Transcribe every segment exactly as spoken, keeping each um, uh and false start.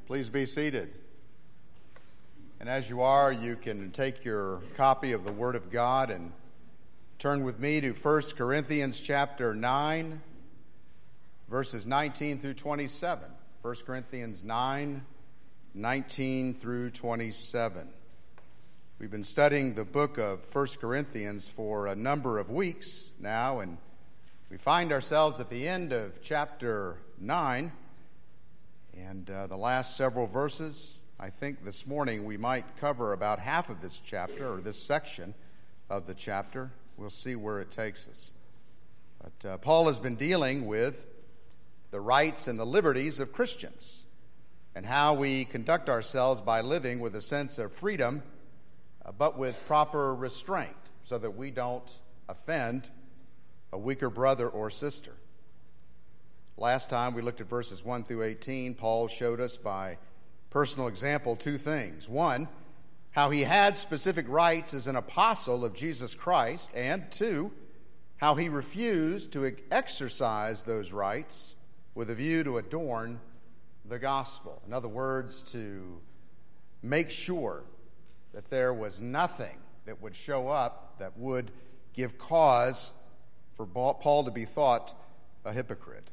Please be seated. And as you are, you can take your copy of the Word of God and turn with me to First Corinthians chapter nine, verses nineteen through twenty-seven. First Corinthians nine, nineteen through twenty-seven. We've been studying the book of First Corinthians for a number of weeks now, and we find ourselves at the end of chapter nine, and uh, the last several verses. I think this morning we might cover about half of this chapter, or this section of the chapter. We'll see where it takes us. But uh, Paul has been dealing with the rights and the liberties of Christians, and how we conduct ourselves by living with a sense of freedom, uh, but with proper restraint, so that we don't offend a weaker brother or sister. Last time we looked at verses one through eighteen. Paul showed us by personal example two things. One, how he had specific rights as an apostle of Jesus Christ, and two, how he refused to exercise those rights with a view to adorn the gospel. In other words, to make sure that there was nothing that would show up that would give cause for Paul to be thought a hypocrite.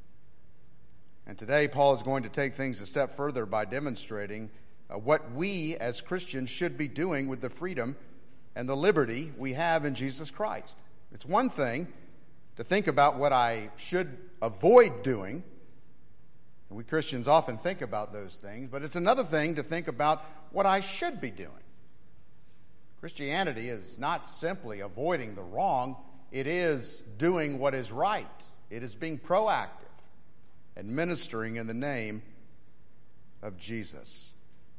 And today, Paul is going to take things a step further by demonstrating uh, what we as Christians should be doing with the freedom and the liberty we have in Jesus Christ. It's one thing to think about what I should avoid doing, and we Christians often think about those things, but it's another thing to think about what I should be doing. Christianity is not simply avoiding the wrong, it is doing what is right. It is being proactive and ministering in the name of Jesus.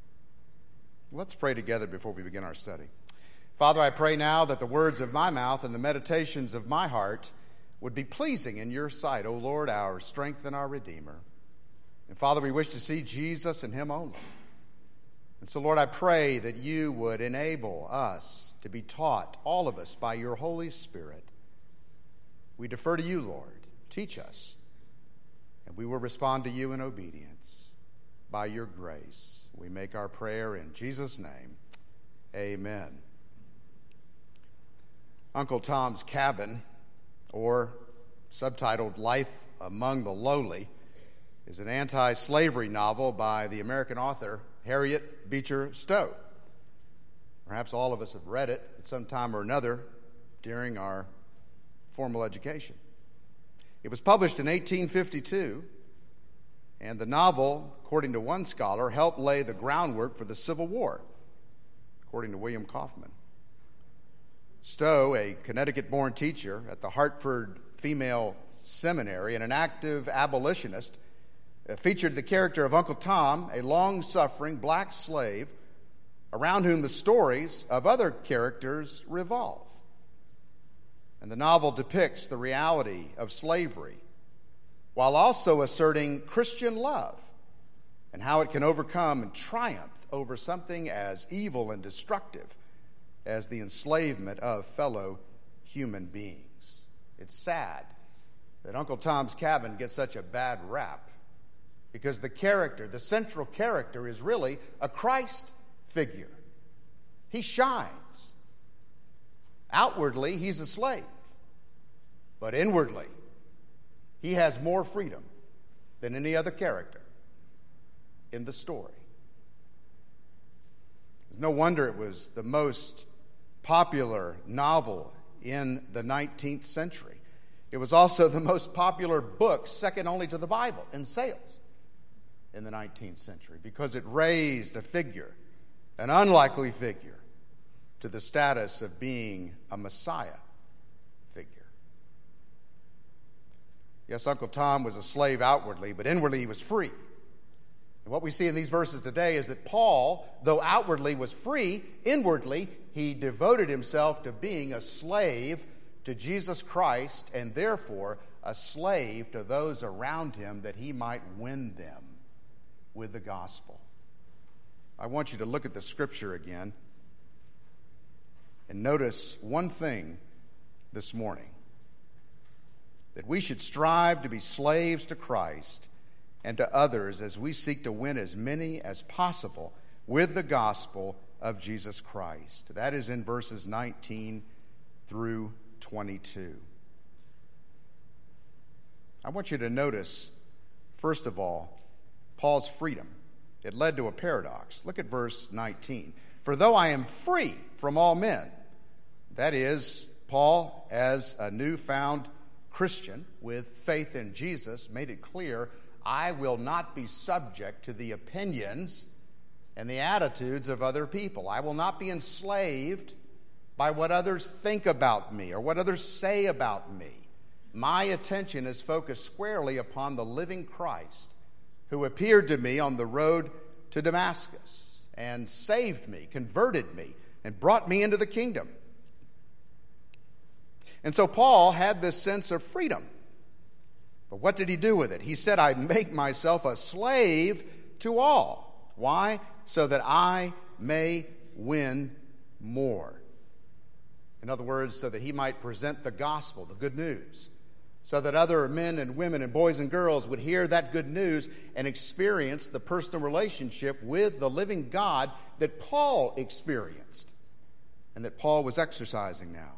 Let's pray together before we begin our study. Father, I pray now that the words of my mouth and the meditations of my heart would be pleasing in your sight, O Lord, our strength and our Redeemer. And Father, we wish to see Jesus and him only. And so, Lord, I pray that you would enable us to be taught, all of us, by your Holy Spirit. We defer to you, Lord. Teach us. And we will respond to you in obedience. By your grace, we make our prayer in Jesus' name. Amen. Uncle Tom's Cabin, or subtitled Life Among the Lowly, is an anti-slavery novel by the American author Harriet Beecher Stowe. Perhaps all of us have read it at some time or another during our formal education. It was published in eighteen fifty-two, and the novel, according to one scholar, helped lay the groundwork for the Civil War, according to William Kaufman. Stowe, a Connecticut-born teacher at the Hartford Female Seminary and an active abolitionist, featured the character of Uncle Tom, a long-suffering black slave around whom the stories of other characters revolve. And the novel depicts the reality of slavery while also asserting Christian love and how it can overcome and triumph over something as evil and destructive as the enslavement of fellow human beings. It's sad that Uncle Tom's Cabin gets such a bad rap, because the character, the central character, is really a Christ figure. He shines. Outwardly, he's a slave. But inwardly, he has more freedom than any other character in the story. It's no wonder it was the most popular novel in the nineteenth century. It was also the most popular book, second only to the Bible, in sales in the nineteenth century, because it raised a figure, an unlikely figure, to the status of being a Messiah figure. Yes, Uncle Tom was a slave outwardly, but inwardly he was free. And what we see in these verses today is that Paul, though outwardly was free, inwardly he devoted himself to being a slave to Jesus Christ, and therefore a slave to those around him, that he might win them with the gospel. I want you to look at the scripture again and notice one thing this morning: that we should strive to be slaves to Christ and to others as we seek to win as many as possible with the gospel of Jesus Christ. That is in verses nineteen through twenty-two. I want you to notice, first of all, Paul's freedom. It led to a paradox. Look at verse nineteen. For though I am free from all men, that is, Paul, as a newfound Christian with faith in Jesus, made it clear, I will not be subject to the opinions and the attitudes of other people. I will not be enslaved by what others think about me or what others say about me. My attention is focused squarely upon the living Christ who appeared to me on the road to Damascus and saved me, converted me, and brought me into the kingdom. And so Paul had this sense of freedom. But what did he do with it? He said, I make myself a slave to all. Why? So that I may win more. In other words, so that he might present the gospel, the good news, so that other men and women and boys and girls would hear that good news and experience the personal relationship with the living God that Paul experienced and that Paul was exercising now.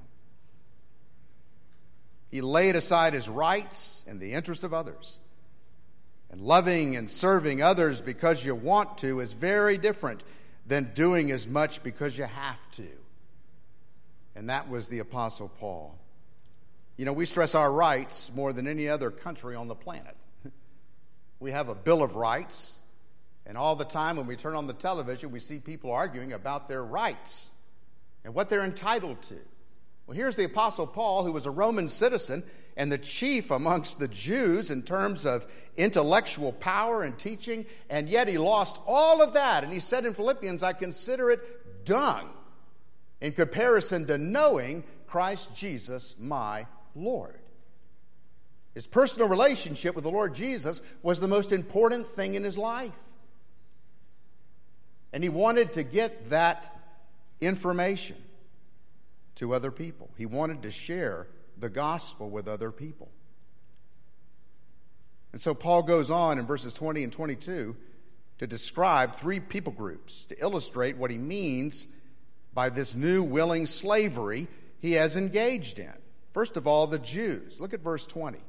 He laid aside his rights in the interest of others. And loving and serving others because you want to is very different than doing as much because you have to. And that was the Apostle Paul. You know, we stress our rights more than any other country on the planet. We have a Bill of Rights, and all the time when we turn on the television, we see people arguing about their rights and what they're entitled to. Well, here's the Apostle Paul, who was a Roman citizen and the chief amongst the Jews in terms of intellectual power and teaching, and yet he lost all of that. And he said in Philippians, I consider it dung in comparison to knowing Christ Jesus, my Lord. His personal relationship with the Lord Jesus was the most important thing in his life. And he wanted to get that information to other people. He wanted to share the gospel with other people. And so Paul goes on in verses twenty and twenty-two to describe three people groups to illustrate what he means by this new willing slavery he has engaged in. First of all, the Jews. Look at verse twenty.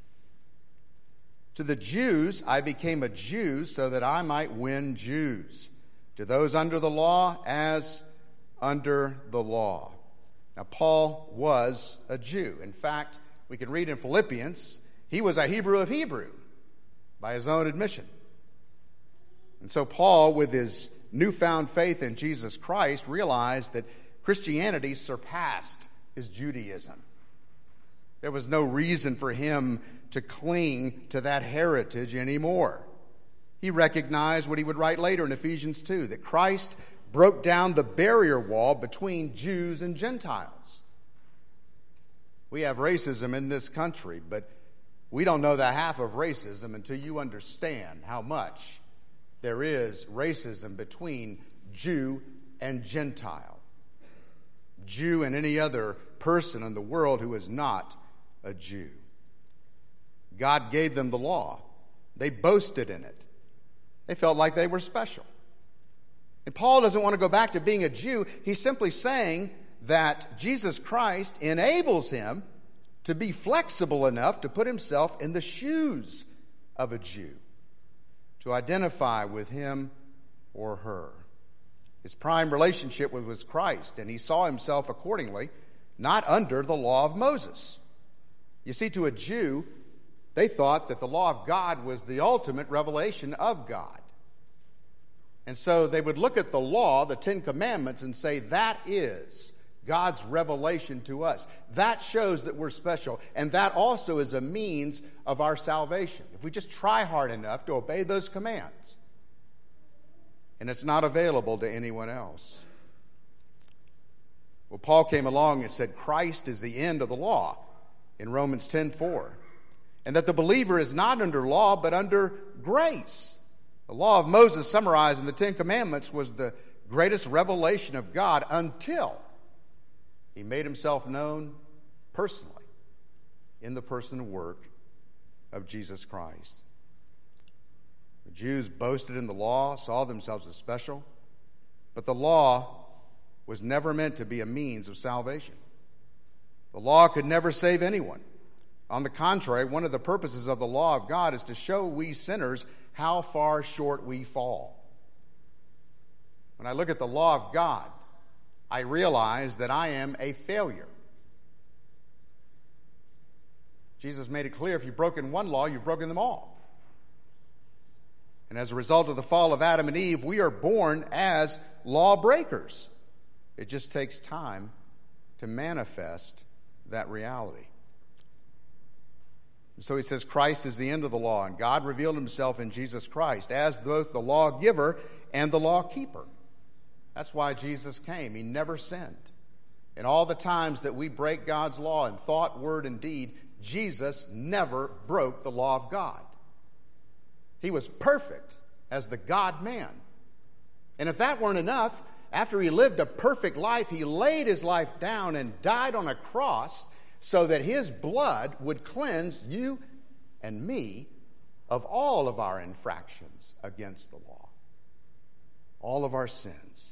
To the Jews I became a Jew so that I might win Jews. To those under the law, as under the law. Now, Paul was a Jew. In fact, we can read in Philippians, he was a Hebrew of Hebrew, by his own admission. And so Paul, with his newfound faith in Jesus Christ, realized that Christianity surpassed his Judaism. There was no reason for him to cling to that heritage anymore. He recognized what he would write later in Ephesians two, that Christ broke down the barrier wall between Jews and Gentiles. We have racism in this country, but we don't know the half of racism until you understand how much there is racism between Jew and Gentile. Jew and any other person in the world who is not a Jew. God gave them the law. They boasted in it. They felt like they were special. And Paul doesn't want to go back to being a Jew. He's simply saying that Jesus Christ enables him to be flexible enough to put himself in the shoes of a Jew, to identify with him or her. His prime relationship was Christ, and he saw himself accordingly, not under the law of Moses. You see, to a Jew, they thought that the law of God was the ultimate revelation of God. And so they would look at the law, the Ten Commandments, and say, that is God's revelation to us. That shows that we're special. And that also is a means of our salvation. If we just try hard enough to obey those commands. And it's not available to anyone else. Well, Paul came along and said Christ is the end of the law in Romans ten four. And that the believer is not under law, but under grace. The law of Moses, summarized in the Ten Commandments, was the greatest revelation of God until he made himself known personally in the person and work of Jesus Christ. Jews boasted in the law, saw themselves as special, but the law was never meant to be a means of salvation. The law could never save anyone. On the contrary, one of the purposes of the law of God is to show we sinners how far short we fall. When I look at the law of God, I realize that I am a failure. Jesus made it clear, if you've broken one law, you've broken them all. And as a result of the fall of Adam and Eve, we are born as lawbreakers. It just takes time to manifest that reality. So he says Christ is the end of the law, and God revealed himself in Jesus Christ as both the lawgiver and the lawkeeper. That's why Jesus came. He never sinned. And all the times that we break God's law in thought, word, and deed, Jesus never broke the law of God. He was perfect as the God-man. And if that weren't enough, after he lived a perfect life, he laid his life down and died on a cross so that his blood would cleanse you and me of all of our infractions against the law, all of our sins.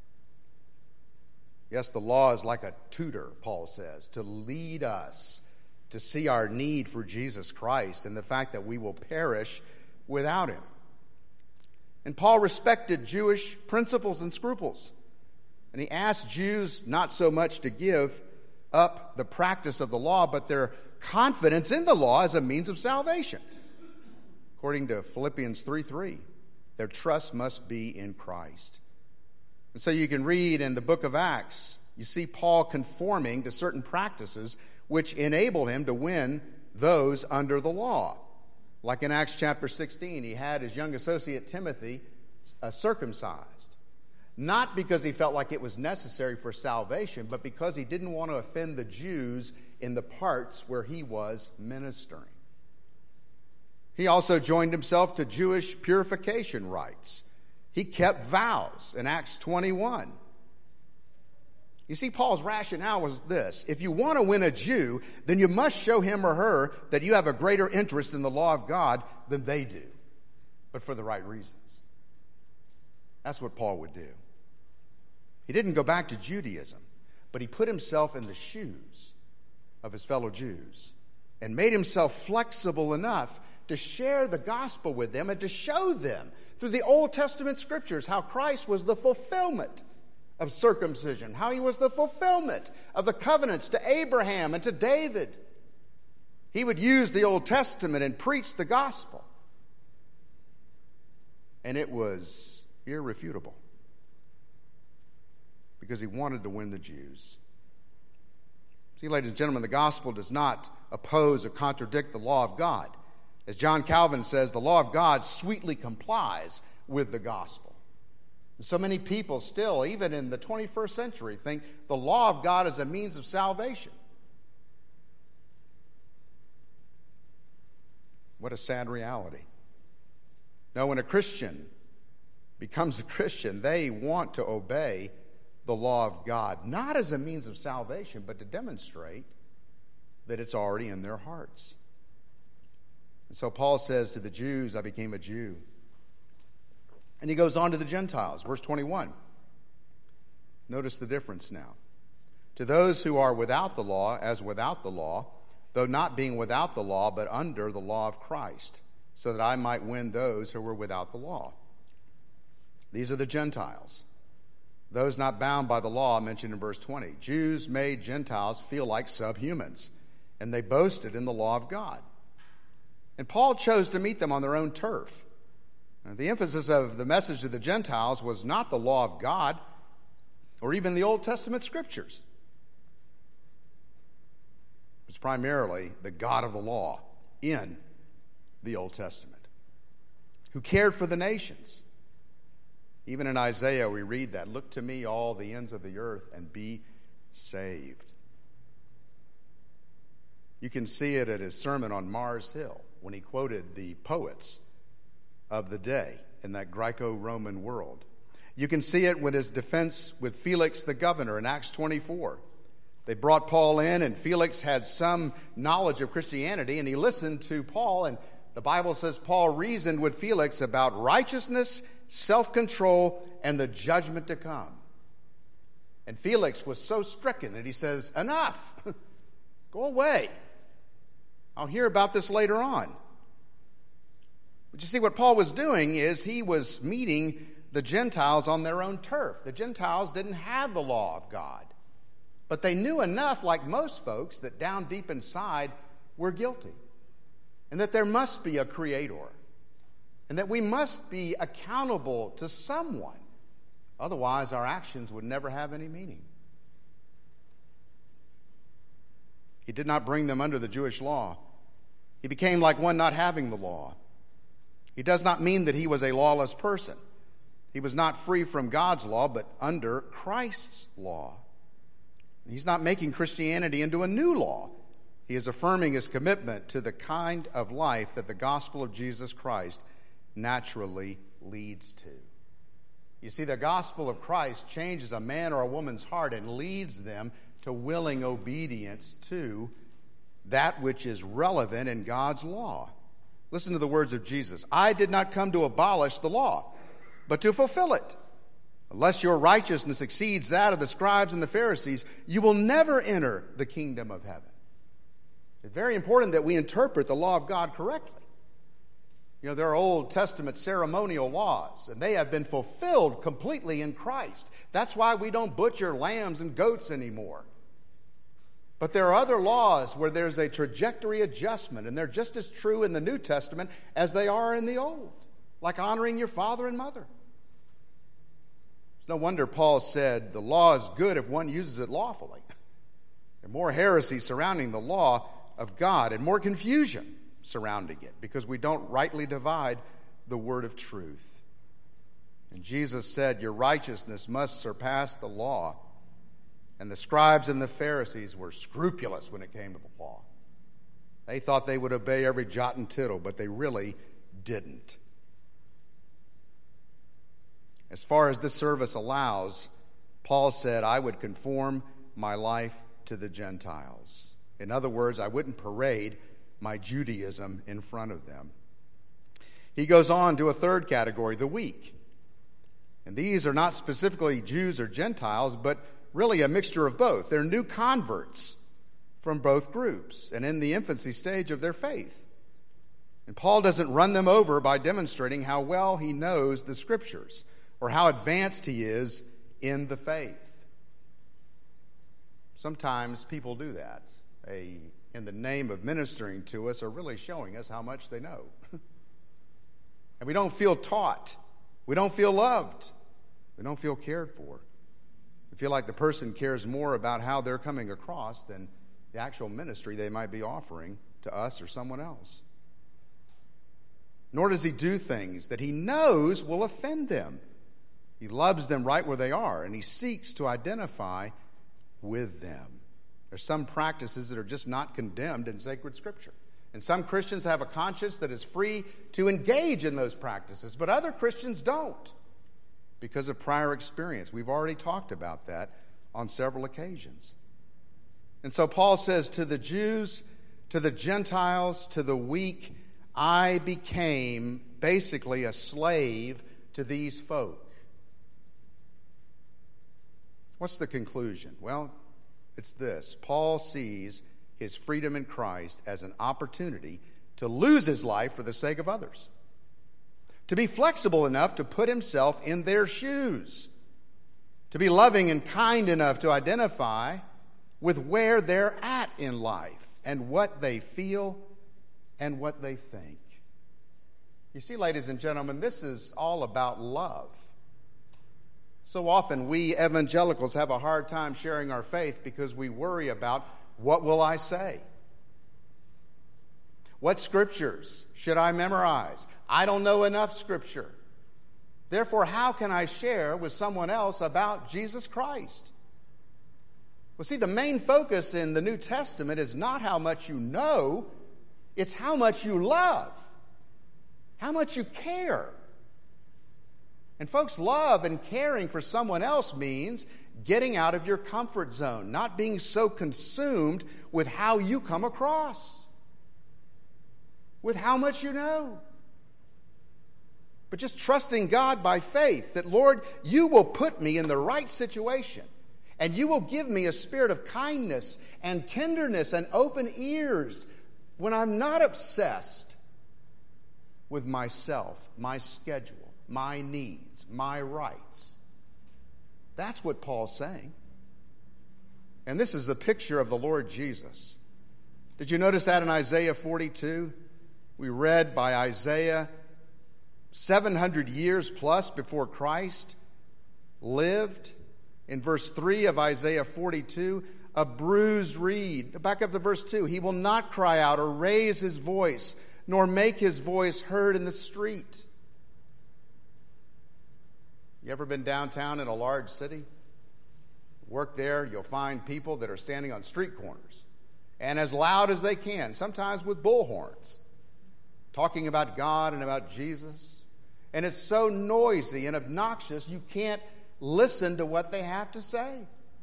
Yes, the law is like a tutor, Paul says, to lead us to see our need for Jesus Christ and the fact that we will perish without him. And Paul respected Jewish principles and scruples. And he asked Jews not so much to give up the practice of the law, but their confidence in the law as a means of salvation. According to Philippians three three, their trust must be in Christ. And so you can read in the book of Acts, you see Paul conforming to certain practices which enable him to win those under the law. Like in Acts chapter sixteen, he had his young associate Timothy uh, circumcised. Not because he felt like it was necessary for salvation, but because he didn't want to offend the Jews in the parts where he was ministering. He also joined himself to Jewish purification rites. He kept vows in Acts twenty-one. You see, Paul's rationale was this: if you want to win a Jew, then you must show him or her that you have a greater interest in the law of God than they do, but for the right reasons. That's what Paul would do. He didn't go back to Judaism, but he put himself in the shoes of his fellow Jews and made himself flexible enough to share the gospel with them and to show them through the Old Testament scriptures how Christ was the fulfillment of circumcision, how he was the fulfillment of the covenants to Abraham and to David. He would use the Old Testament and preach the gospel. And it was irrefutable because he wanted to win the Jews. See, ladies and gentlemen, the gospel does not oppose or contradict the law of God. As John Calvin says, the law of God sweetly complies with the gospel. And so many people still, even in the twenty-first century, think the law of God is a means of salvation. What a sad reality. No, when a Christian becomes a Christian, they want to obey the law of God, not as a means of salvation, but to demonstrate that it's already in their hearts. And so Paul says to the Jews, I became a Jew. And he goes on to the Gentiles, verse twenty-one. Notice the difference now. To those who are without the law, as without the law, though not being without the law, but under the law of Christ, so that I might win those who were without the law. These are the Gentiles, those not bound by the law mentioned in verse twenty. Jews made Gentiles feel like subhumans, and they boasted in the law of God. And Paul chose to meet them on their own turf. Now, the emphasis of the message to the Gentiles was not the law of God or even the Old Testament scriptures. It was primarily the God of the law in the Old Testament, who cared for the nations. Even in Isaiah, we read that, look to me, all the ends of the earth, and be saved. You can see it at his sermon on Mars Hill when he quoted the poets of the day in that Greco-Roman world. You can see it with his defense with Felix the governor in Acts twenty-four. They brought Paul in, and Felix had some knowledge of Christianity, and he listened to Paul, and the Bible says Paul reasoned with Felix about righteousness, self-control, and the judgment to come. And Felix was so stricken that he says, enough, go away. I'll hear about this later on. But you see, what Paul was doing is he was meeting the Gentiles on their own turf. The Gentiles didn't have the law of God. But they knew enough, like most folks, that down deep inside we're guilty. And that there must be a creator. And that we must be accountable to someone. Otherwise, our actions would never have any meaning. He did not bring them under the Jewish law. He became like one not having the law. He does not mean that he was a lawless person. He was not free from God's law, but under Christ's law. He's not making Christianity into a new law. He is affirming his commitment to the kind of life that the gospel of Jesus Christ naturally leads to. You see, the gospel of Christ changes a man or a woman's heart and leads them to willing obedience to that which is relevant in God's law. Listen to the words of Jesus. I did not come to abolish the law, but to fulfill it. Unless your righteousness exceeds that of the scribes and the Pharisees, you will never enter the kingdom of heaven. It's very important that we interpret the law of God correctly. You know, there are Old Testament ceremonial laws, and they have been fulfilled completely in Christ. That's why we don't butcher lambs and goats anymore. But there are other laws where there's a trajectory adjustment, and they're just as true in the New Testament as they are in the Old, like honoring your father and mother. It's no wonder Paul said the law is good if one uses it lawfully. There are more heresies surrounding the law of God and more confusion surrounding it because we don't rightly divide the word of truth. And Jesus said, your righteousness must surpass the law. And the scribes and the Pharisees were scrupulous when it came to the law. They thought they would obey every jot and tittle, but they really didn't. As far as this service allows, Paul said, I would conform my life to the Gentiles. In other words, I wouldn't parade my Judaism in front of them. He goes on to a third category, the weak. And these are not specifically Jews or Gentiles, but really a mixture of both. They're new converts from both groups and in the infancy stage of their faith. And Paul doesn't run them over by demonstrating how well he knows the Scriptures or how advanced he is in the faith. Sometimes people do that. They, in the name of ministering to us, are really showing us how much they know. And we don't feel taught. We don't feel loved. We don't feel cared for. We feel like the person cares more about how they're coming across than the actual ministry they might be offering to us or someone else. Nor does he do things that he knows will offend them. He loves them right where they are, and he seeks to identify with them. There's some practices that are just not condemned in sacred Scripture. And some Christians have a conscience that is free to engage in those practices, but other Christians don't because of prior experience. We've already talked about that on several occasions. And so Paul says, to the Jews, to the Gentiles, to the weak, I became basically a slave to these folk. What's the conclusion? Well, it's this. Paul sees his freedom in Christ as an opportunity to lose his life for the sake of others. To be flexible enough to put himself in their shoes. To be loving and kind enough to identify with where they're at in life and what they feel and what they think. You see, ladies and gentlemen, this is all about love. So often we evangelicals have a hard time sharing our faith because we worry about, what will I say? What scriptures should I memorize? I don't know enough scripture. Therefore, how can I share with someone else about Jesus Christ? Well, see, the main focus in the New Testament is not how much you know, it's how much you love, how much you care. And folks, love and caring for someone else means getting out of your comfort zone, not being so consumed with how you come across. with how much you know. But just trusting God by faith that, Lord, you will put me in the right situation, and you will give me a spirit of kindness and tenderness and open ears when I'm not obsessed with myself, my schedule, my needs, my rights. That's what Paul's saying. And this is the picture of the Lord Jesus. Did you notice that in Isaiah forty-two? We read by Isaiah seven hundred years plus before Christ lived. In verse three of Isaiah forty-two, a bruised reed. Back up to verse two. He will not cry out or raise his voice, nor make his voice heard in the street. You ever been downtown in a large city? Work there, you'll find people that are standing on street corners, and as loud as they can, sometimes with bullhorns, talking about God and about Jesus. And it's so noisy and obnoxious, you can't listen to what they have to say.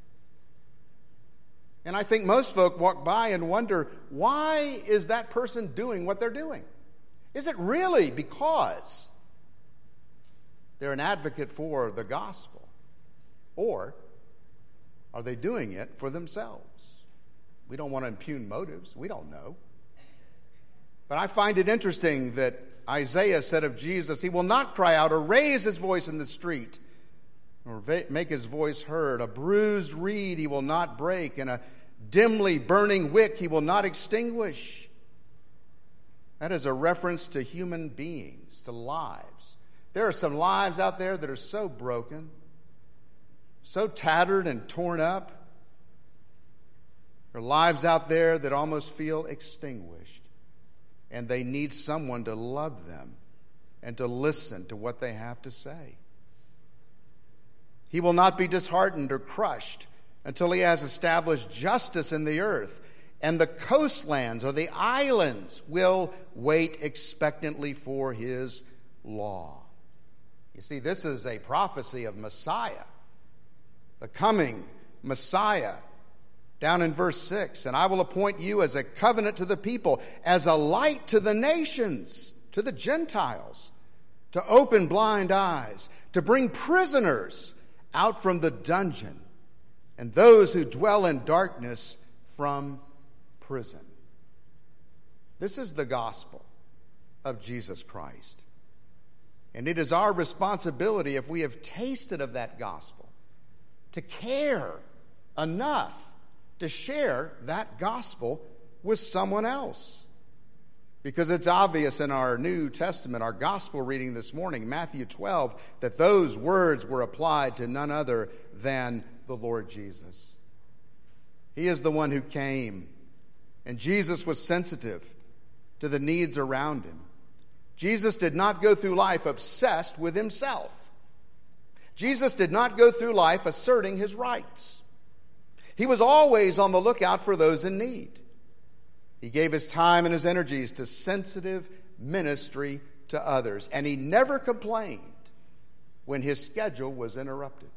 And I think most folk walk by and wonder, why is that person doing what they're doing? Is it really because they're an advocate for the gospel? Or are they doing it for themselves? We don't want to impugn motives. We don't know. But I find it interesting that Isaiah said of Jesus, he will not cry out or raise his voice in the street, or make his voice heard. A bruised reed he will not break, and a dimly burning wick he will not extinguish. That is a reference to human beings, to lives. There are some lives out there that are so broken, so tattered and torn up. There are lives out there that almost feel extinguished, and they need someone to love them and to listen to what they have to say. He will not be disheartened or crushed until he has established justice in the earth, and the coastlands or the islands will wait expectantly for his law. You see, this is a prophecy of Messiah, the coming Messiah. Down in verse six, and I will appoint you as a covenant to the people, as a light to the nations, to the Gentiles, to open blind eyes, to bring prisoners out from the dungeon, and those who dwell in darkness from prison. This is the gospel of Jesus Christ. And it is our responsibility, if we have tasted of that gospel, to care enough to share that gospel with someone else. Because it's obvious in our New Testament, our gospel reading this morning, Matthew twelve, that those words were applied to none other than the Lord Jesus. He is the one who came, and Jesus was sensitive to the needs around him. Jesus did not go through life obsessed with himself. Jesus did not go through life asserting his rights. He was always on the lookout for those in need. He gave his time and his energies to sensitive ministry to others, and he never complained when his schedule was interrupted.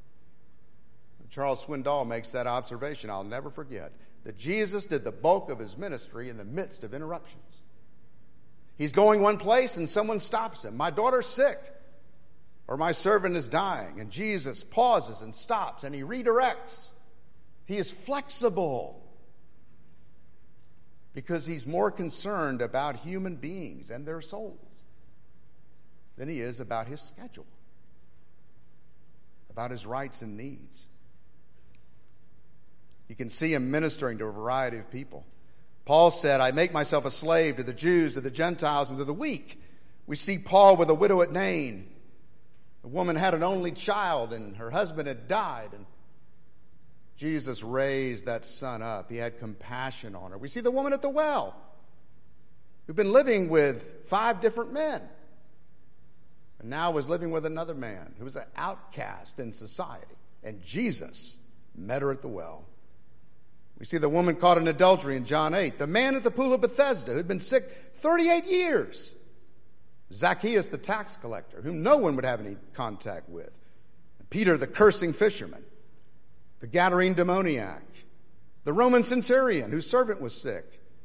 Charles Swindoll makes that observation, I'll never forget, that Jesus did the bulk of his ministry in the midst of interruptions. He's going one place and someone stops him. My daughter's sick, or my servant is dying, and Jesus pauses and stops and he redirects. He is flexible because he's more concerned about human beings and their souls than he is about his schedule, about his rights and needs. You can see him ministering to a variety of people. Paul said, I make myself a slave to the Jews, to the Gentiles, and to the weak. We see Paul with a widow at Nain. The woman had an only child, and her husband had died, and Jesus raised that son up. He had compassion on her. We see the woman at the well, who'd been living with five different men, and now was living with another man who was an outcast in society. And Jesus met her at the well. We see the woman caught in adultery in John eight. The man at the pool of Bethesda who'd been sick thirty-eight years. Zacchaeus the tax collector, whom no one would have any contact with. Peter the cursing fisherman. The Gadarene demoniac, the Roman centurion whose servant was sick,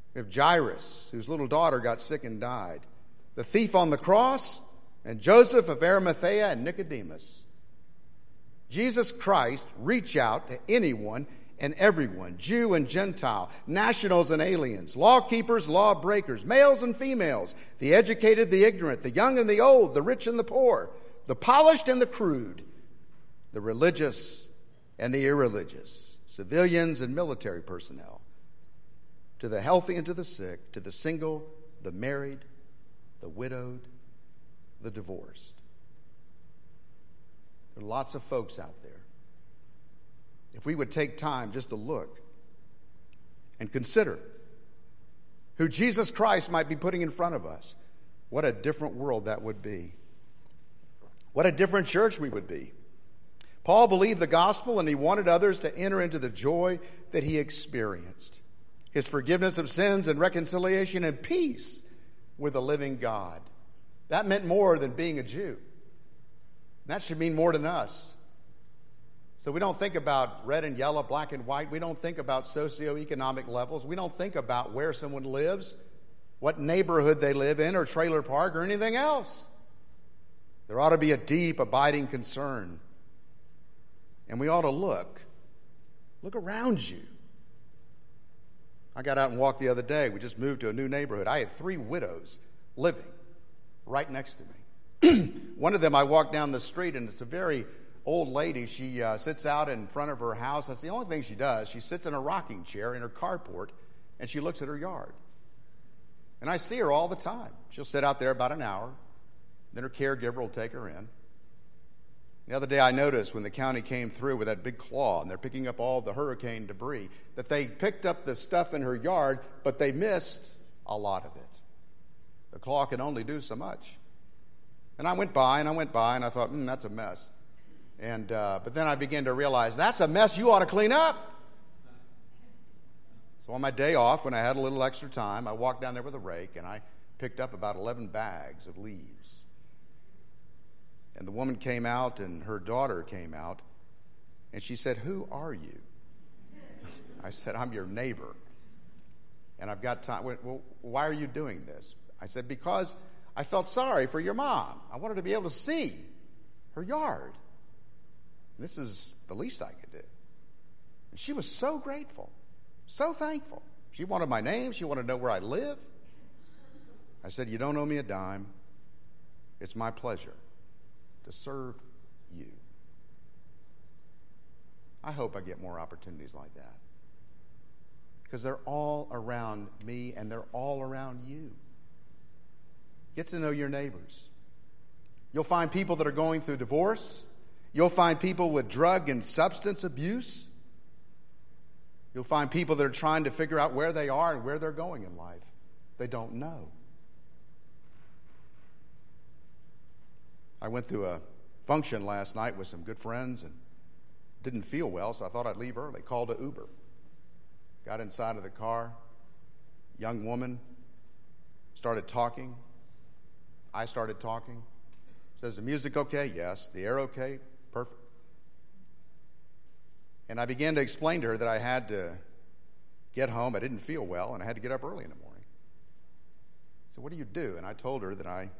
We have Jairus, whose little daughter got sick and died. The thief on the cross, and Joseph of Arimathea and Nicodemus. Jesus Christ reached out to anyone and everyone, Jew and Gentile, nationals and aliens, law keepers, law breakers, males and females, the educated, the ignorant, the young and the old, the rich and the poor, the polished and the crude, the religious and the irreligious, civilians and military personnel, to the healthy and to the sick, to the single, the married, the widowed, the divorced. There are lots of folks out there. If we would take time just to look and consider who Jesus Christ might be putting in front of us, what a different world that would be. What a different church we would be. Paul believed the gospel, and he wanted others to enter into the joy that he experienced. His forgiveness of sins and reconciliation and peace with the living God. That meant more than being a Jew. That should mean more than us. So we don't think about red and yellow, black and white. We don't think about socioeconomic levels. We don't think about where someone lives, what neighborhood they live in, or trailer park, or anything else. There ought to be a deep, abiding concern. And we ought to look. Look around you. I got out and walked the other day. We just moved to a new neighborhood. I had three widows living right next to me. One of them, I walked down the street, and it's a very old lady. She uh, sits out in front of her house. That's the only thing she does. She sits in a rocking chair in her carport, and she looks at her yard. And I see her all the time. She'll sit out there about an hour. Then her caregiver will take her in. The other day I noticed when the county came through with that big claw, and they're picking up all the hurricane debris, that they picked up the stuff in her yard, but they missed a lot of it. The claw can only do so much. And I went by, and I went by, and I thought, hmm, that's a mess. And uh, but then I began to realize, that's a mess you ought to clean up. So on my day off, when I had a little extra time, I walked down there with a rake, and I picked up about eleven bags of leaves. And the woman came out, and her daughter came out, and she said, "Who are you?" I said, "I'm your neighbor. And I've got time." "Well, why are you doing this?" I said, "Because I felt sorry for your mom. I wanted to be able to see her yard. This is the least I could do." And she was so grateful, so thankful. She wanted my name. She wanted to know where I live. I said, "You don't owe me a dime. It's my pleasure to serve you." I hope I get more opportunities like that, because they're all around me, and they're all around you. Get to know your neighbors. You'll find people that are going through divorce. You'll find people with drug and substance abuse. You'll find people that are trying to figure out where they are and where they're going in life. They don't know. I went through a function last night with some good friends and didn't feel well, so I thought I'd leave early. Called an Uber. Got inside of the car. Young woman started talking. I started talking. Says, "The music okay?" "Yes." "The air okay?" "Perfect." And I began to explain to her that I had to get home. I didn't feel well, and I had to get up early in the morning. So what do you do? And I told her that I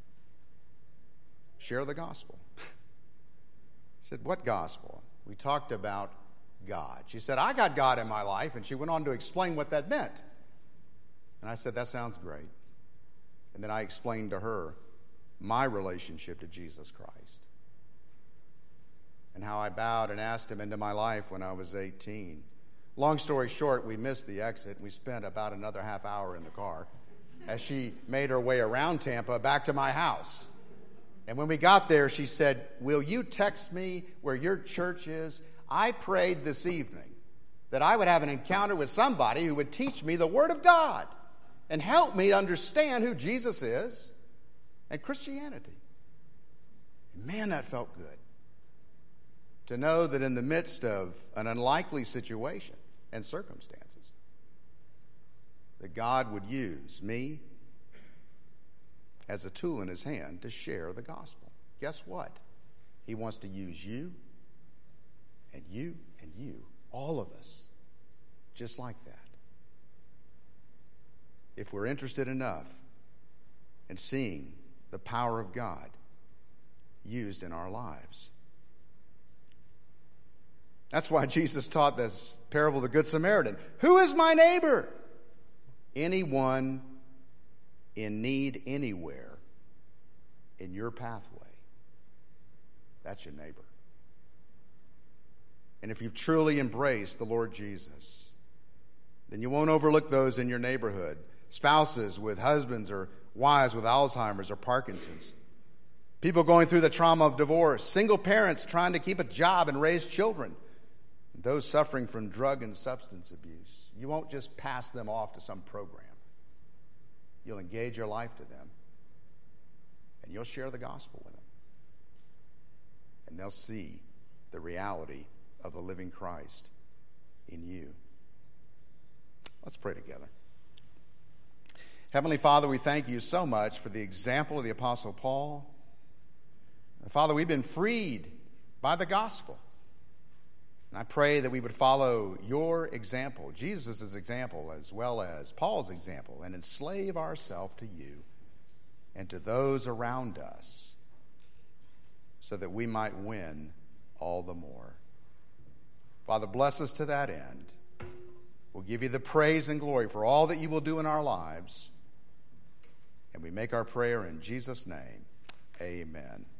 share the gospel. She said, "What gospel?" We talked about God. She said, "I got God in my life," and she went on to explain what that meant. And I said, "That sounds great." And then I explained to her my relationship to Jesus Christ and how I bowed and asked him into my life when I was eighteen. Long story short, we missed the exit, and we spent about another half hour in the car as she made her way around Tampa back to my house. And when we got there, she said, "Will you text me where your church is? I prayed this evening that I would have an encounter with somebody who would teach me the Word of God and help me understand who Jesus is and Christianity." And man, that felt good. To know that in the midst of an unlikely situation and circumstances, that God would use me as a tool in his hand to share the gospel. Guess what? He wants to use you and you and you, all of us, just like that. if we're interested enough in seeing the power of God used in our lives. That's why Jesus taught this parable of the Good Samaritan. Who is my neighbor? Anyone in need anywhere in your pathway. That's your neighbor. And if you've truly embraced the Lord Jesus, then you won't overlook those in your neighborhood. Spouses with husbands or wives with Alzheimer's or Parkinson's. People going through the trauma of divorce. Single parents trying to keep a job and raise children. Those suffering from drug and substance abuse. You won't just pass them off to some program. You'll engage your life to them. And you'll share the gospel with them. And they'll see the reality of the living Christ in you. Let's pray together. Heavenly Father, we thank you so much for the example of the Apostle Paul. Father, we've been freed by the gospel. And I pray that we would follow your example, Jesus' example, as well as Paul's example, and enslave ourselves to you and to those around us so that we might win all the more. Father, bless us to that end. We'll give you the praise and glory for all that you will do in our lives. And we make our prayer in Jesus' name. Amen.